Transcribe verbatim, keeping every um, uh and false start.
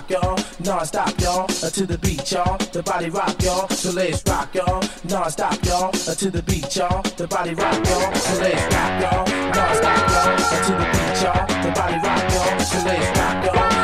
rock, y'all, non-stop, y'all, uh, to the beat, y'all, the body rock, y'all, so let's rock, y'all, non-stop, y'all, uh, to the beat, y'all, the body rock, y'all, so let's rock, y'all, non-stop, y'all, uh, to the beat, y'all, the body rock, y'all, so let's rock, y'all.